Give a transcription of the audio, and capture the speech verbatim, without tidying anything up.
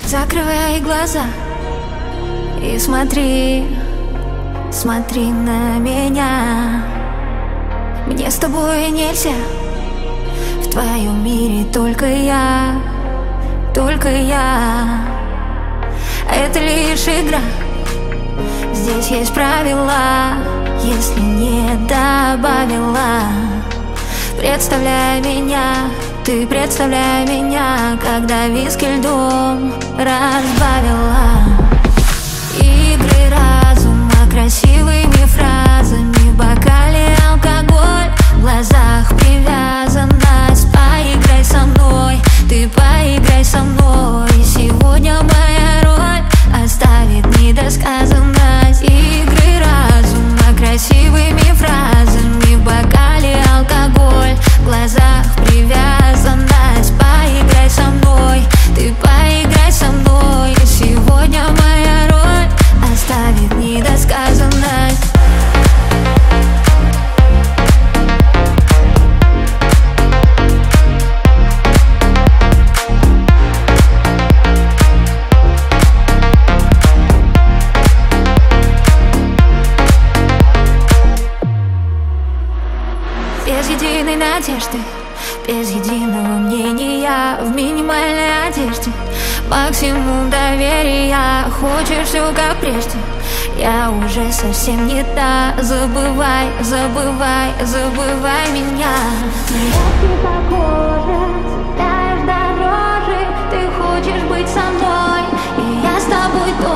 Закрывай глаза и смотри, смотри на меня. Мне с тобой нельзя, в твоем мире только я, только я. Это лишь игра, здесь есть правила, если не добавила. Представляй меня, ты представляй меня, когда виски льдом разбавила. Игры разума красивыми фразами, в бокале алкоголь, в глазах привязанность. Поиграй со мной, ты поиграй со мной. Сегодня моя роль оставит недосказанность. Игры разума красивыми фразами, в бокале алкоголь, в глазах привязанность. Поиграй со мной, ты поиграй со мной. Сегодня моя роль оставит недосказанность. Без единой надежды, без единого мнения, в минимальной одежде, максимум доверия. Хочешь все как прежде, я уже совсем не та. Забывай, забывай, забывай меня. Я похожа, цветаешь дороже, ты хочешь быть со мной, и я с тобой тоже.